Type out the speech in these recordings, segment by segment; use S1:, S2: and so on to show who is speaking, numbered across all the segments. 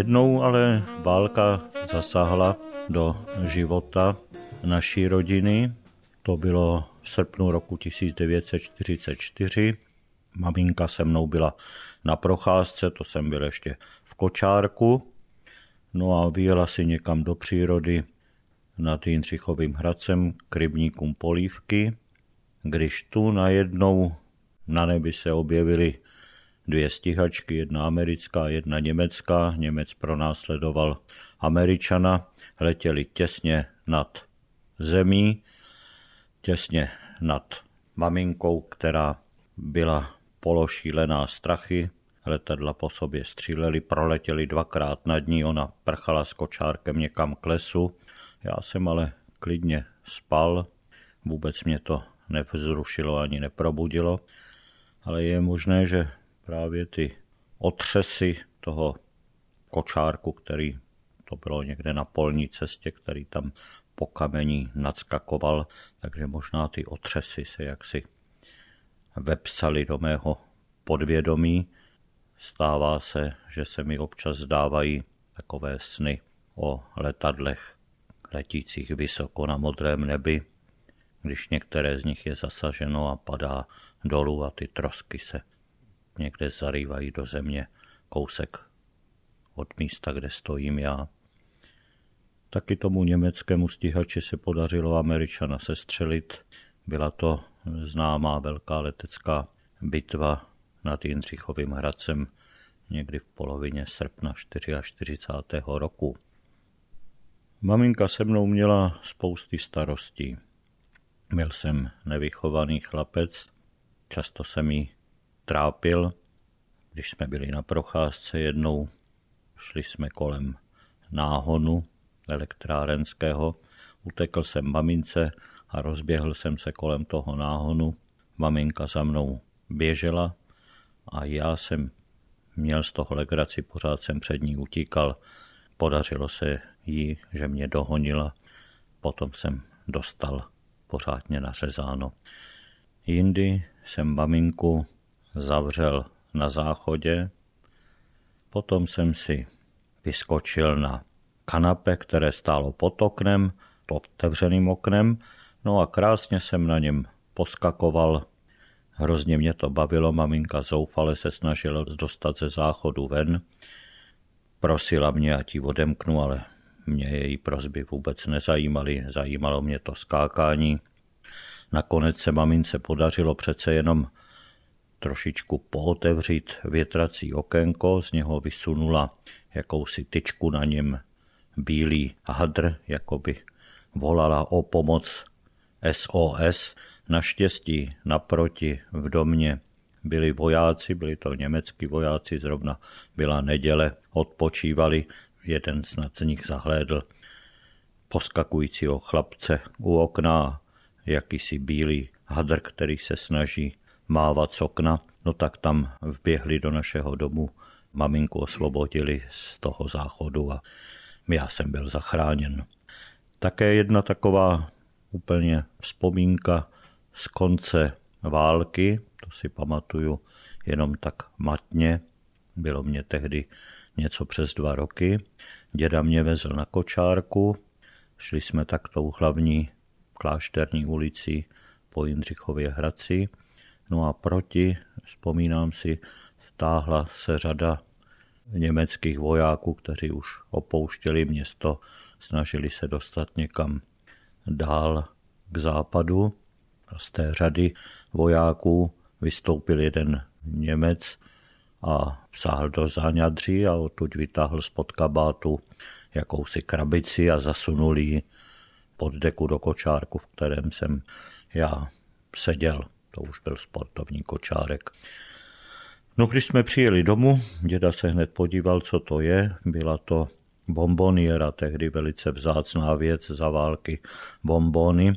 S1: Jednou ale válka zasáhla do života naší rodiny. To bylo v srpnu roku 1944. Maminka se mnou byla na procházce, to jsem byl ještě v kočárku. No a vyjela si někam do přírody nad Jindřichovým Hradcem k rybníkům Polívky, když tu najednou na nebi se objevily 2 stíhačky, jedna americká, jedna německá. Němec pronásledoval Američana, letěli těsně nad zemí, těsně nad maminkou, která byla pološílená strachy. Letadla po sobě střílely, proletěli 2krát nad ní, ona prchala s kočárkem někam k lesu. Já jsem ale klidně spal, vůbec mě to nevzrušilo ani neprobudilo, ale je možné, že právě ty otřesy toho kočárku, který to bylo někde na polní cestě, který tam po kamení nadskakoval, takže možná ty otřesy se jaksi vepsaly do mého podvědomí. Stává se, že se mi občas zdávají takové sny o letadlech letících vysoko na modrém nebi, když některé z nich je zasaženo a padá dolů a ty trosky se někde zarývají do země kousek od místa, kde stojím já. Taky tomu německému stíhači se podařilo Američana sestřelit. Byla to známá velká letecká bitva nad Jindřichovým Hradcem někdy v polovině srpna 44. roku. Maminka se mnou měla spousty starostí. Byl jsem nevychovaný chlapec, často jsem jí trápil. Když jsme byli na procházce jednou, šli jsme kolem náhonu elektrárenského, utekl jsem mamince a rozběhl jsem se kolem toho náhonu. Maminka za mnou běžela a já jsem měl z toho legraci, pořád jsem před ní utíkal. Podařilo se jí, že mě dohonila, potom jsem dostal pořádně nařezáno. Jindy jsem maminku zavřel na záchodě, potom jsem si vyskočil na kanape, které stálo pod oknem, otevřeným oknem, no a krásně jsem na něm poskakoval. Hrozně mě to bavilo, maminka zoufale se snažila dostat ze záchodu ven. Prosila mě, ať ji odemknu, ale mě její prosby vůbec nezajímaly, zajímalo mě to skákání. Nakonec se mamince podařilo přece jenom trošičku pootevřít větrací okénko, z něho vysunula jakousi tyčku, na něm bílý hadr, jako by volala o pomoc SOS. Naštěstí naproti v domě byli vojáci, byli to německý vojáci, zrovna byla neděle, odpočívali. Jeden snad z nich zahlédl poskakujícího chlapce u okna, jakýsi bílý hadr, který se snaží mávat z okna, no tak tam vběhli do našeho domu, maminku osvobodili z toho záchodu a já jsem byl zachráněn. Také jedna taková úplně vzpomínka z konce války, to si pamatuju jenom tak matně, bylo mě tehdy něco přes 2 roky. Děda mě vezl na kočárku, šli jsme tak tou hlavní Klášterní ulicí po Jindřichově Hradci. No a proti, vzpomínám si, stáhla se řada německých vojáků, kteří už opouštěli město, snažili se dostat někam dál k západu. Z té řady vojáků vystoupil jeden Němec a sáhl do záňadří a odtud vytáhl spod kabátu jakousi krabici a zasunul ji pod deku do kočárku, v kterém jsem já seděl. To už byl sportovní kočárek. No, když jsme přijeli domů, děda se hned podíval, co to je. Byla to bomboniera, tehdy velice vzácná věc za války, bombony.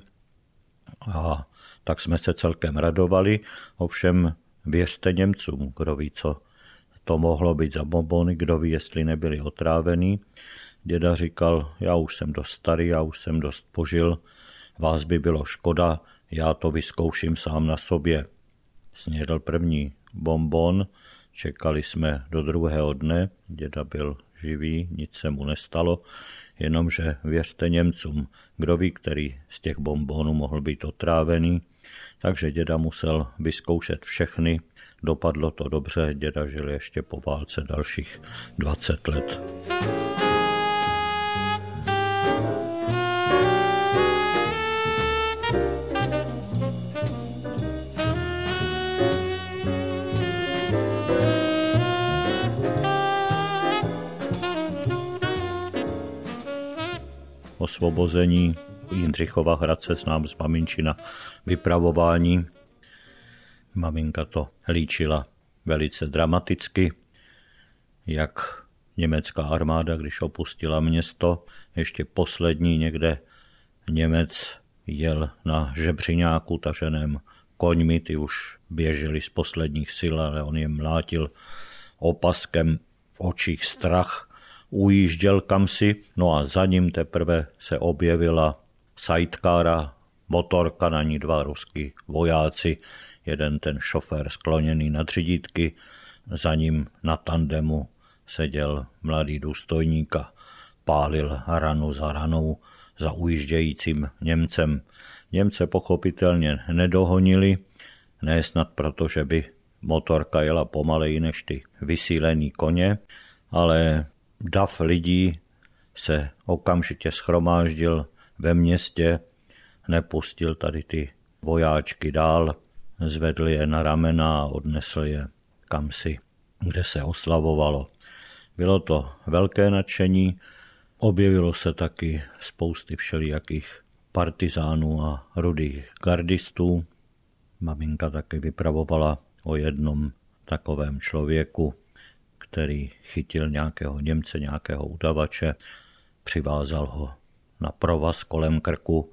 S1: A tak jsme se celkem radovali, ovšem věřte Němcům, kdo ví, co to mohlo být za bombony, kdo ví, jestli nebyli otrávený. Děda říkal, já už jsem dost starý, já už jsem dost požil, vás by bylo škoda, já to vyzkouším sám na sobě. Snědl první bonbon, čekali jsme do druhého dne, děda byl živý, nic se mu nestalo, jenomže věřte Němcům, kdo ví, který z těch bonbonů mohl být otrávený, takže děda musel vyzkoušet všechny, dopadlo to dobře, děda žil ještě po válce dalších 20 let. Osvobození Jindřichova Hradce znám z maminčina vypravování. Maminka to líčila velice dramaticky, jak německá armáda, když opustila město, ještě poslední někde Němec jel na žebřiňáku taženém koňmi, ty už běželi z posledních sil, ale on je mlátil opaskem, v očích strach, ujížděl kamsi, no a za ním teprve se objevila sidecara, motorka, na ní 2 ruský vojáci, jeden ten šofér skloněný nad řídítky, za ním na tandemu seděl mladý důstojník a pálil ranu za ranou za ujíždějícím Němcem. Němce pochopitelně nedohonili, ne snad proto, že by motorka jela pomaleji než ty vysílený koně, ale dav lidí se okamžitě shromáždil ve městě, nepustil tady ty vojáčky dál, zvedl je na ramena a odnesl je kamsi, kde se oslavovalo. Bylo to velké nadšení, objevilo se taky spousty všelijakých partizánů a rudých gardistů. Maminka taky vypravovala o jednom takovém člověku, který chytil nějakého Němce, nějakého udavače, přivázal ho na provaz kolem krku,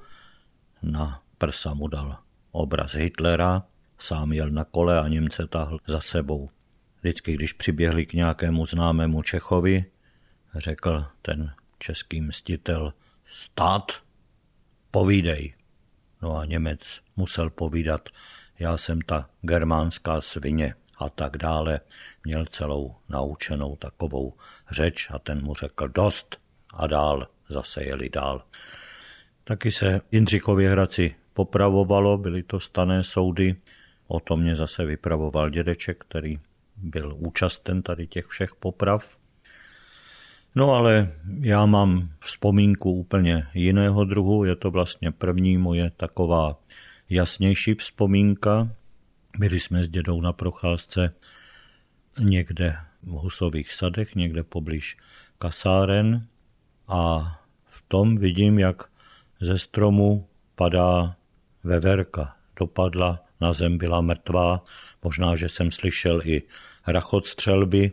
S1: na prsa mu dal obraz Hitlera, sám jel na kole a Němce táhl za sebou. Vždycky, když přiběhli k nějakému známému Čechovi, řekl ten český mstitel: stát, povídej. No a Němec musel povídat: já jsem ta germánská svině a tak dále. Měl celou naučenou takovou řeč a ten mu řekl dost a dál, zase jeli dál. Taky se v Jindřichově Hradci popravovalo, byly to stanné soudy, o tom mě zase vypravoval dědeček, který byl účasten tady těch všech poprav. No ale já mám vzpomínku úplně jiného druhu, je to vlastně první moje taková jasnější vzpomínka. Byli jsme s dědou na procházce někde v Husových sadech, někde poblíž kasáren a v tom vidím, jak ze stromu padá veverka. Dopadla, na zem byla mrtvá, možná, že jsem slyšel i rachot střelby.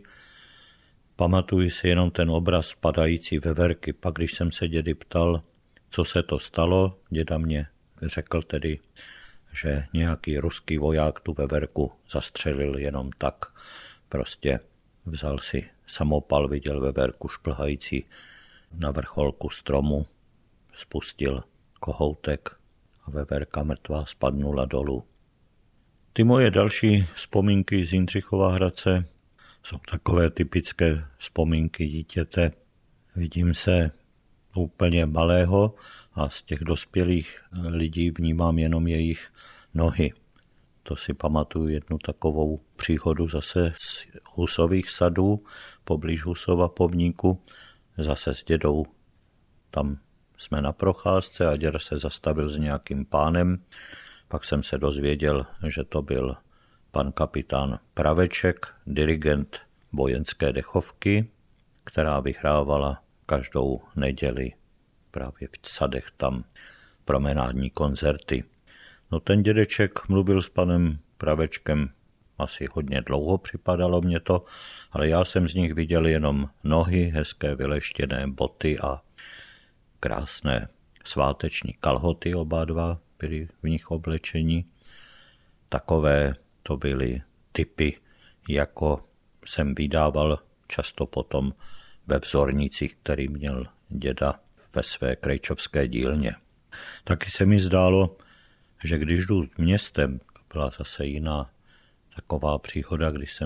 S1: Pamatuji si jenom ten obraz padající veverky. Pak, když jsem se dědy ptal, co se to stalo, děda mě řekl tedy, že nějaký ruský voják tu veverku zastřelil jenom tak. Prostě vzal si samopal, viděl veverku šplhající na vrcholku stromu, spustil kohoutek a veverka mrtvá spadnula dolů. Ty moje další vzpomínky z Jindřichova Hradce jsou takové typické vzpomínky dítěte. Vidím se úplně malého a z těch dospělých lidí vnímám jenom jejich nohy. To si pamatuju jednu takovou příhodu zase z Husových sadů, poblíž Husova pomníku, zase s dědou. Tam jsme na procházce a děda se zastavil s nějakým pánem. Pak jsem se dozvěděl, že to byl pan kapitán Praveček, dirigent vojenské dechovky, která vyhrávala každou neděli právě v sadech tam promenádní koncerty. No ten dědeček mluvil s panem Pravečkem asi hodně dlouho, připadalo mě to, ale já jsem z nich viděl jenom nohy, hezké vyleštěné boty a krásné sváteční kalhoty, oba dva byli v nich oblečení. Takové to byly typy, jako jsem vydával často potom ve vzornicích, který měl děda ve své krejčovské dílně. Taky se mi zdálo, že když jdu městem, byla zase jiná taková příhoda, když jsem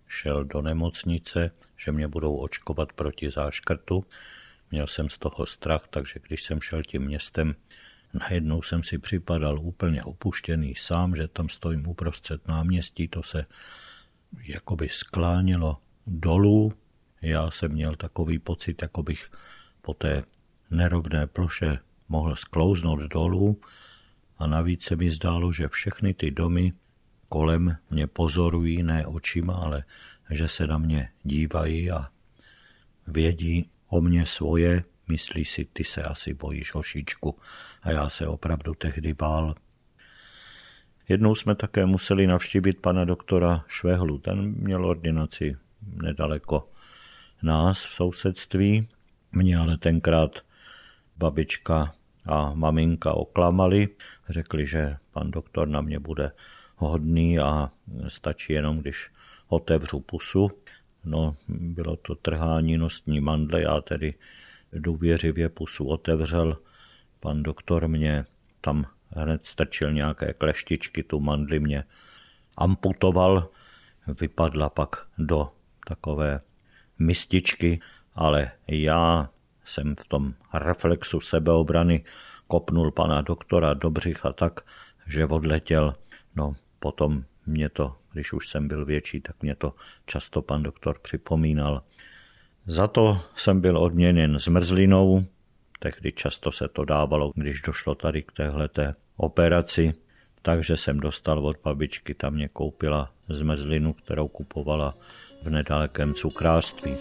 S1: šel do nemocnice, že mě budou očkovat proti záškrtu. Měl jsem z toho strach, takže když jsem šel tím městem, najednou jsem si připadal úplně opuštěný sám, že tam stojím uprostřed náměstí, to se jakoby sklánělo dolů. Já jsem měl takový pocit, jako bych po té nerovné ploše mohl sklouznout dolů a navíc se mi zdálo, že všechny ty domy kolem mě pozorují, ne očima, ale že se na mě dívají a vědí o mě svoje, myslí si, ty se asi bojíš, hošičku, a já se opravdu tehdy bál. Jednou jsme také museli navštívit pana doktora Švehlu, ten měl ordinaci nedaleko nás v sousedství, mě ale tenkrát babička a maminka oklamali, řekli, že pan doktor na mě bude hodný a stačí jenom, když otevřu pusu. No, bylo to trhání nosní mandle, já tedy důvěřivě pusu otevřel. Pan doktor mě tam hned strčil nějaké kleštičky, tu mandli mě amputoval, vypadla pak do takové mističky, ale já jsem v tom reflexu sebeobrany kopnul pana doktora do břicha tak, že odletěl. No, potom mě to, když už jsem byl větší, tak mě to často pan doktor připomínal. Za to jsem byl odměněn zmrzlinou, tehdy často se to dávalo, když došlo tady k téhleté operaci, takže jsem dostal od babičky, ta mě koupila zmrzlinu, kterou kupovala v nedalekém cukrářství.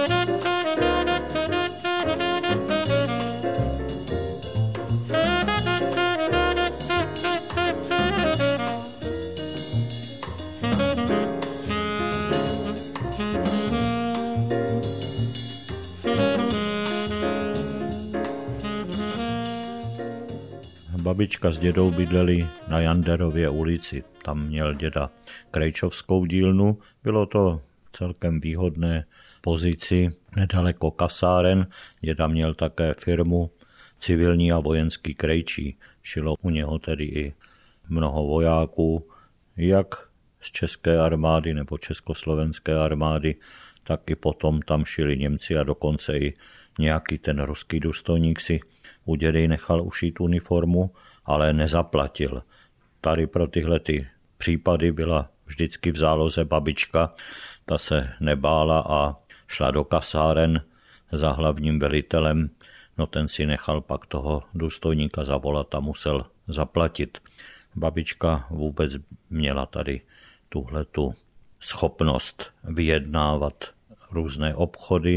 S1: Babička s dědou bydleli na Janderově ulici, tam měl děda krejčovskou dílnu, bylo to celkem výhodné pozici, nedaleko kasáren, děda měl také firmu civilní a vojenský krejčí, šilo u něho tedy i mnoho vojáků, jak z české armády nebo československé armády, tak i potom tam šili Němci a dokonce i nějaký ten ruský důstojník si u dědy nechal ušít uniformu, ale nezaplatil. Tady pro tyhle ty případy byla vždycky v záloze babička, ta se nebála a šla do kasáren za hlavním velitelem, no ten si nechal pak toho důstojníka zavolat a musel zaplatit. Babička vůbec měla tady tuhletu schopnost vyjednávat různé obchody.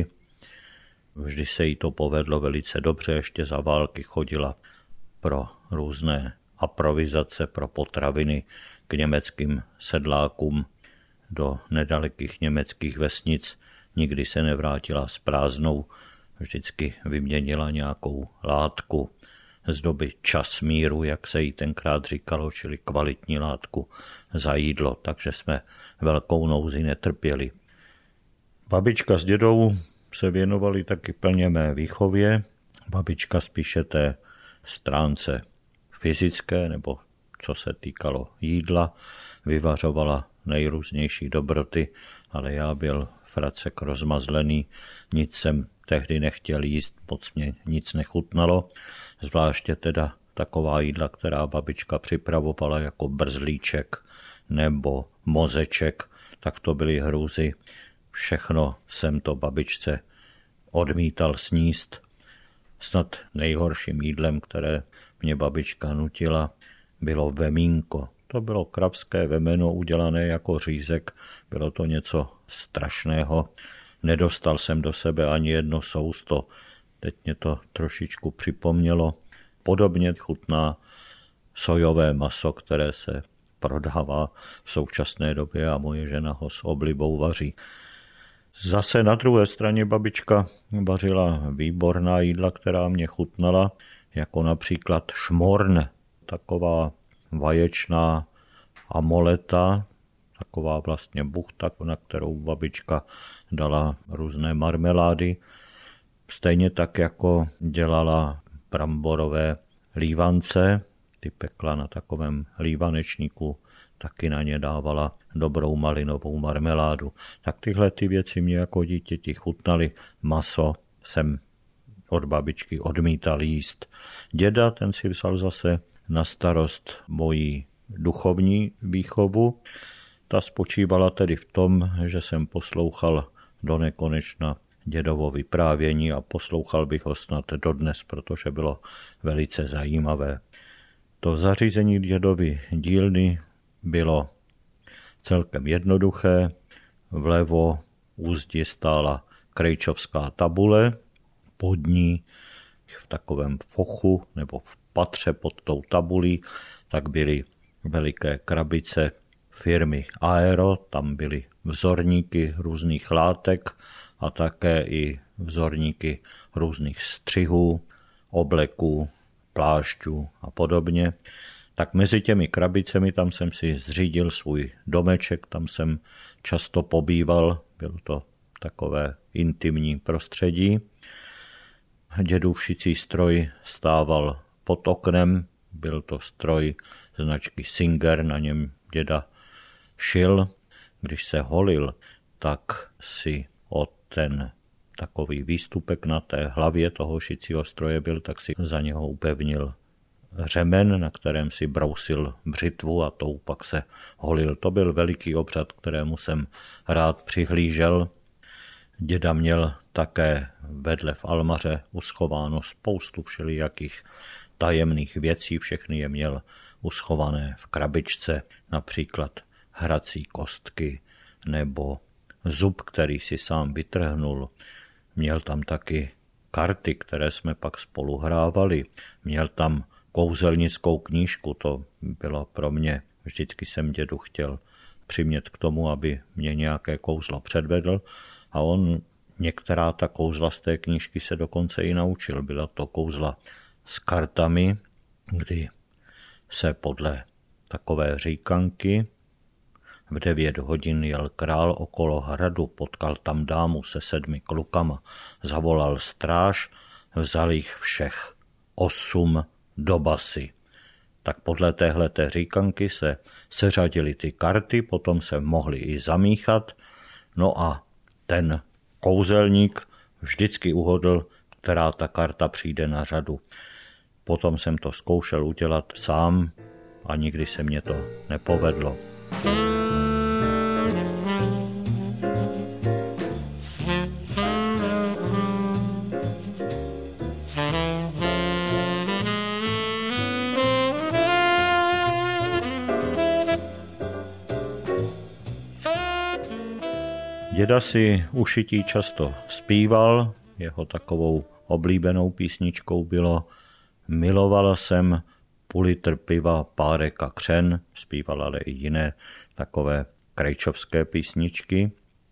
S1: Vždy se jí to povedlo velice dobře, ještě za války chodila pro různé aprovizace, pro potraviny k německým sedlákům do nedalekých německých vesnic. Nikdy se nevrátila s prázdnou, vždycky vyměnila nějakou látku z doby čas míru, jak se jí tenkrát říkalo, čili kvalitní látku za jídlo, takže jsme velkou nouzi netrpěli. Babička s dědou se věnovali taky plně mé výchově. Babička spíše té stránce fyzické, nebo co se týkalo jídla, vyvařovala nejrůznější dobroty, ale já byl fracek rozmazlený, nic jsem tehdy nechtěl jíst, moc mě nic nechutnalo, zvláště teda taková jídla, která babička připravovala jako brzlíček nebo mozeček, tak to byly hrůzy. Všechno jsem to babičce odmítal sníst. Snad nejhorším jídlem, které mě babička nutila, bylo vemínko. To bylo kravské vemeno udělané jako řízek, bylo to něco strašného. Nedostal jsem do sebe ani jedno sousto. Teď mě to trošičku připomnělo. Podobně chutná sojové maso, které se prodává v současné době a moje žena ho s oblibou vaří. Zase na druhé straně babička vařila výborná jídla, která mě chutnala, jako například šmorn, taková vaječná amoleta, taková vlastně buchta, na kterou babička dala různé marmelády. Stejně tak, jako dělala bramborové lívance, ty pekla na takovém lívanečníku, taky na ně dávala dobrou malinovou marmeládu. Tak tyhle ty věci mě jako dítěti chutnaly. Maso jsem od babičky odmítal jíst. Děda, ten si vzal zase na starost moji duchovní výchovu. Ta spočívala tedy v tom, že jsem poslouchal do nekonečna dědovo vyprávění a poslouchal bych ho snad dodnes, protože bylo velice zajímavé. To zařízení dědovy dílny bylo celkem jednoduché. Vlevo u zdi stála krejčovská tabule, pod ní v takovém fochu nebo v patře pod tou tabulí, tak byly veliké krabice firmy Aero, tam byly vzorníky různých látek a také i vzorníky různých střihů, obleků, plášťů a podobně. Tak mezi těmi krabicemi tam jsem si zřídil svůj domeček, tam jsem často pobýval, bylo to takové intimní prostředí. Dědův šicí stroj stával pod oknem, byl to stroj značky Singer, na něm děda šil. Když se holil, tak si o ten takový výstupek na té hlavě toho šicího stroje byl, tak si za něho upevnil řemen, na kterém si brousil břitvu a tou pak se holil. To byl veliký obřad, kterému jsem rád přihlížel. Děda měl také vedle v almaře uschováno spoustu všelijakých tajemných věcí, všechny je měl uschované v krabičce, například hrací kostky nebo zub, který si sám vytrhnul. Měl tam taky karty, které jsme pak spolu hrávali. Měl tam kouzelnickou knížku, to bylo pro mě, vždycky jsem dědu chtěl přimět k tomu, aby mě nějaké kouzlo předvedl a on některá ta kouzla z té knížky se dokonce i naučil. Byla to kouzla s kartami, kdy se podle takové říkanky v 9 hodin jel král okolo hradu, potkal tam dámu se 7 klukama, zavolal stráž, vzal jich všech 8 do basy. Tak podle téhleté říkanky se seřadily ty karty, potom se mohly i zamíchat, no a ten kouzelník vždycky uhodl, která ta karta přijde na řadu. Potom jsem to zkoušel udělat sám a nikdy se mě to nepovedlo. Děda si u šití často zpíval, jeho takovou oblíbenou písničkou bylo Milovala jsem půl litr piva, párek a křen, zpíval ale i jiné takové krejčovské písničky.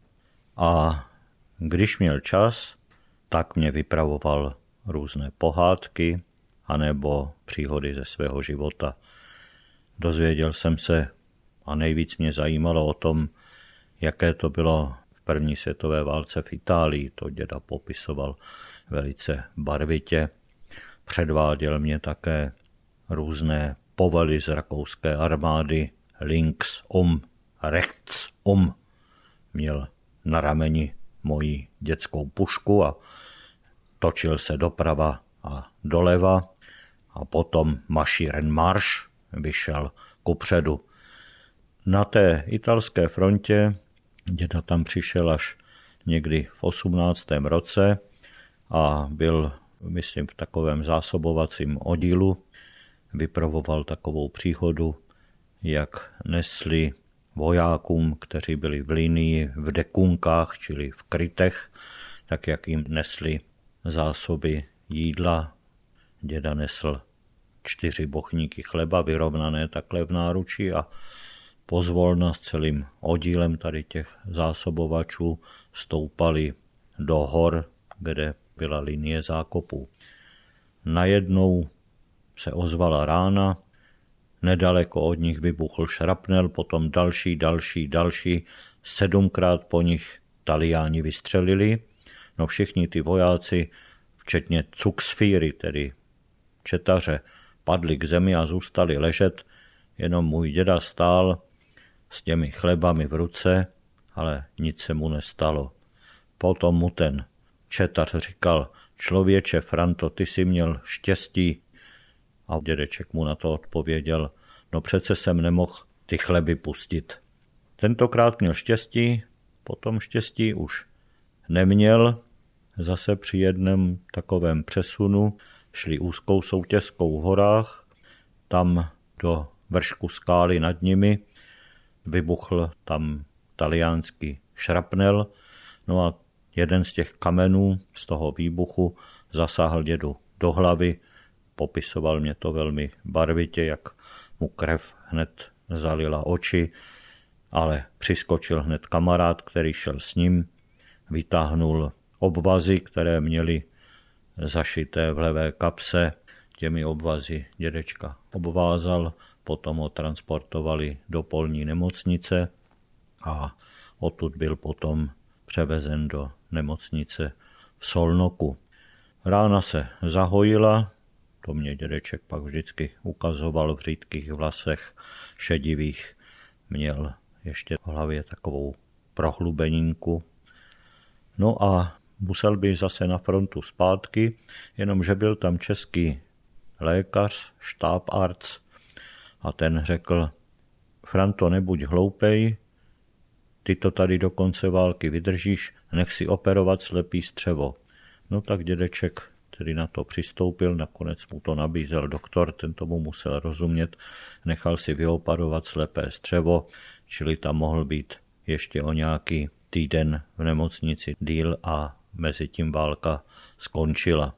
S1: A když měl čas, tak mě vypravoval různé pohádky anebo příhody ze svého života. Dozvěděl jsem se a nejvíc mě zajímalo o tom, jaké to bylo v první světové válce v Itálii. To děda popisoval velice barvitě. Předváděl mě také různé povely z rakouské armády, links rechts Měl na rameni moji dětskou pušku a točil se doprava a doleva a potom mašíren marš vyšel kupředu. Na té italské frontě děda tam přišel až někdy v 18. roce a byl, myslím, v takovém zásobovacím oddílu. Vypravoval takovou příhodu, jak nesli vojákům, kteří byli v linii v dekunkách, čili v krytech, tak jak jim nesli zásoby jídla. Děda nesl 4 bochníky chleba vyrovnané takhle v náručí a pozvolna s celým oddílem tady těch zásobovačů stoupali do hor, kde byla linie zákopů. Najednou se ozvala rána, nedaleko od nich vybuchl šrapnel, potom další, 7krát po nich Taliáni vystřelili. No všichni ty vojáci, včetně cuksfíry, tedy četaře, padli k zemi a zůstali ležet, jenom můj děda stál s těmi chlebami v ruce, ale nic se mu nestalo. Potom mu ten četař říkal: člověče Franto, ty jsi měl štěstí. A dědeček mu na to odpověděl: no přece jsem nemohl ty chleby pustit. Tentokrát měl štěstí, potom štěstí už neměl. Zase při jednom takovém přesunu šli úzkou soutězkou v horách, tam do vršku skály nad nimi vybuchl tam taliánský šrapnel, no a jeden z těch kamenů z toho výbuchu zasáhl dědu do hlavy. Popisoval mě to velmi barvitě, jak mu krev hned zalila oči, ale přiskočil hned kamarád, který šel s ním, vytáhnul obvazy, které měli zašité v levé kapse. Těmi obvazy dědečka obvázal, potom ho transportovali do polní nemocnice a odtud byl potom převezen do nemocnice v Solnoku. Rána se zahojila, to mě dědeček pak vždycky ukazoval v řídkých vlasech šedivých. Měl ještě v hlavě takovou prohlubeninku. No a musel by zase na frontu zpátky, jenomže byl tam český lékař, štábarc, a ten řekl: Franto, nebuď hloupej, ty to tady do konce války vydržíš, nech si operovat slepý střevo. No tak dědeček tedy na to přistoupil, nakonec mu to nabízel doktor, ten tomu musel rozumět, nechal si vyoperovat slepé střevo, čili tam mohl být ještě o nějaký týden v nemocnici díl a mezi tím válka skončila.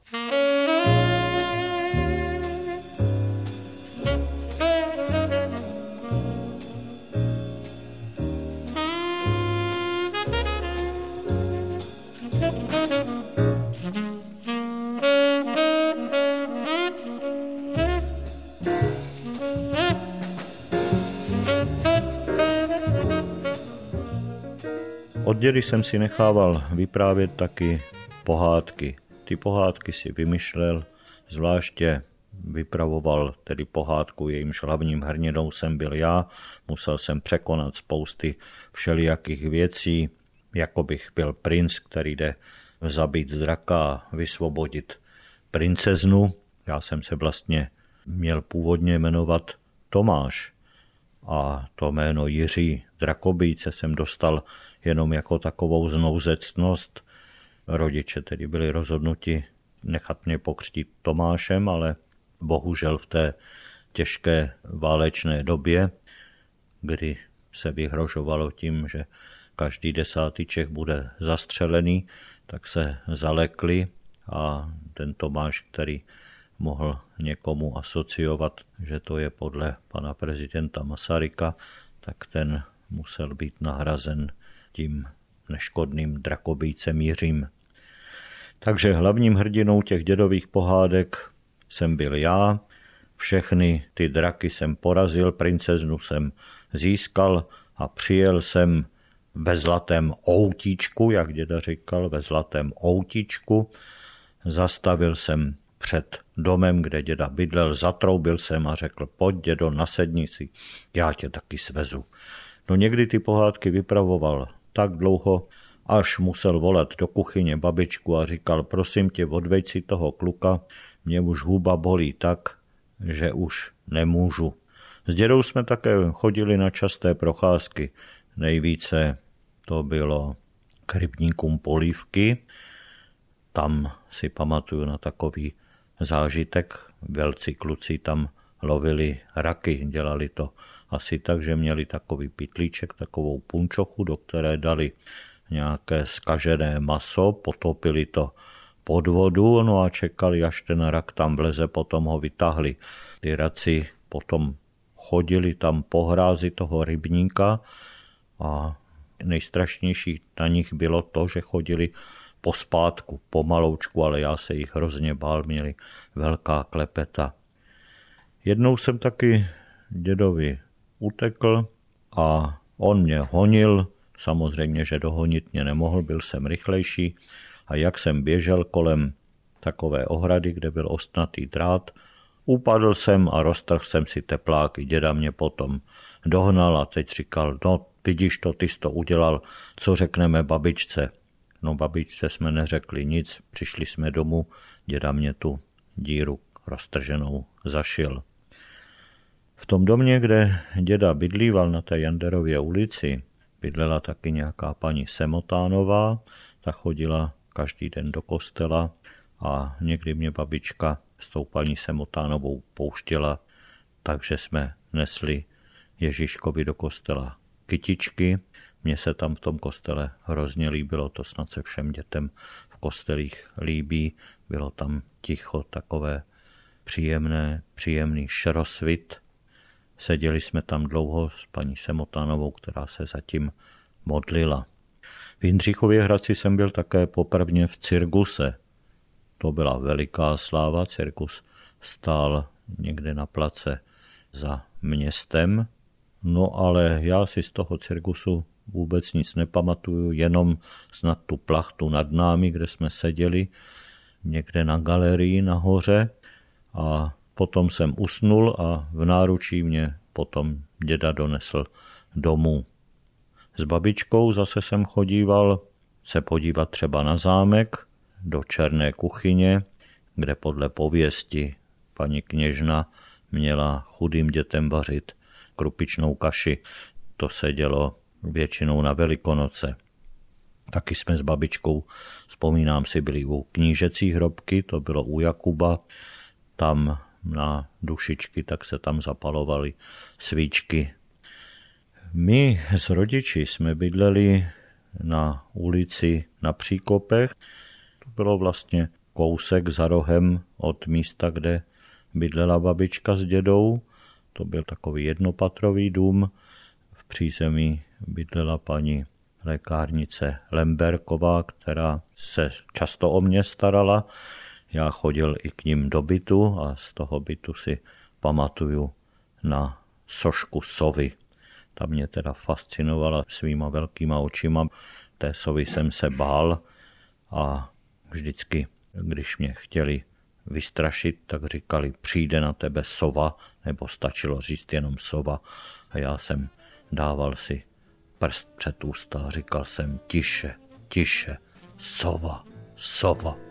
S1: Od dědy jsem si nechával vyprávět taky pohádky. Ty pohádky si vymyšlel, zvláště vypravoval tedy pohádku, jejímž hlavním hrdinou jsem byl já. Musel jsem překonat spousty všelijakých věcí, jako bych byl princ, který jde zabít draka a vysvobodit princeznu. Já jsem se vlastně měl původně jmenovat Tomáš a to jméno Jiří Drakobíjce jsem dostal jenom jako takovou znouzectnost. Rodiče tedy byli rozhodnuti nechat mě pokřtít Tomášem, ale bohužel v té těžké válečné době, kdy se vyhrožovalo tím, že každý 10. Čech bude zastřelený, tak se zalekli a ten Tomáš, který mohl někomu asociovat, že to je podle pana prezidenta Masaryka, tak ten musel být nahrazen tím neškodným Drakobíjcem Jiřím. Takže hlavním hrdinou těch dědových pohádek jsem byl já, všechny ty draky jsem porazil, princeznu jsem získal a přijel jsem ve zlatém outíčku, jak děda říkal, ve zlatém outíčku. Zastavil jsem před domem, kde děda bydlel, zatroubil jsem a řekl: pojď dědo, nasedni si, já tě taky svezu. No někdy ty pohádky vypravoval tak dlouho, až musel volat do kuchyně babičku a říkal: prosím tě, odveď si toho kluka, mě už huba bolí tak, že už nemůžu. S dědou jsme také chodili na časté procházky. Nejvíce to bylo k rybníkům Polívky. Tam si pamatuju na takový zážitek. Velcí kluci tam lovili raky, dělali to asi tak, že měli takový pytlíček, takovou punčochu, do které dali nějaké zkažené maso, potopili to pod vodu, no a čekali, až ten rak tam vleze, potom ho vytáhli. Ty raci potom chodili tam po hrázi toho rybníka a nejstrašnější na nich bylo to, že chodili pospátku, pomaloučku, ale já se jich hrozně bál, měli velká klepeta. Jednou jsem taky dědovi utekl a on mě honil, samozřejmě, že dohonit mě nemohl, byl jsem rychlejší a jak jsem běžel kolem takové ohrady, kde byl ostnatý drát, Upadl jsem a roztrhl jsem si tepláky. Děda mě potom dohnal a teď říkal, no vidíš to, ty jsi to udělal, co řekneme babičce. No babičce jsme neřekli nic, přišli jsme domů, děda mě tu díru roztrženou zašil. V tom domě, kde děda bydlíval na té Janderově ulici, bydlela taky nějaká paní Semotánová, ta chodila každý den do kostela a někdy mě babička s tou paní Semotánovou pouštěla, takže jsme nesli Ježíškovi do kostela kytičky. Mně se tam v tom kostele hrozně líbilo, to snad se všem dětem v kostelích líbí. Bylo tam ticho, takové příjemný šerosvit. Seděli jsme tam dlouho s paní Semotánovou, která se zatím modlila. V Jindřichově Hradci jsem byl také poprvně v cirkuse. To byla veliká sláva, cirkus stál někde na place za městem. No ale já si z toho cirkusu vůbec nic nepamatuju, jenom snad tu plachtu nad námi, kde jsme seděli, někde na galerii nahoře a potom jsem usnul a v náručí mě potom děda donesl domů. S babičkou zase jsem chodíval se podívat třeba na zámek, do Černé kuchyně, kde podle pověsti paní kněžna měla chudým dětem vařit krupičnou kaši. To se dělo většinou na Velikonoce. Taky jsme s babičkou, vzpomínám si, byli u knížecí hrobky, to bylo u Jakuba, tam na dušičky, tak se tam zapalovaly svíčky. My s rodiči jsme bydleli na ulici na Příkopech. To bylo vlastně kousek za rohem od místa, kde bydlela babička s dědou. To byl takový jednopatrový dům. V přízemí bydlela paní lékárnice Lemberková, která se často o mě starala. Já chodil i k ním do bytu a z toho bytu si pamatuju na sošku sovy. Ta mě teda fascinovala svýma velkýma očima. Té sovy jsem se bál a vždycky, když mě chtěli vystrašit, tak říkali, přijde na tebe sova, nebo stačilo říct jenom sova. A já jsem dával si prst před ústa a říkal jsem, tiše, tiše, sova, sova.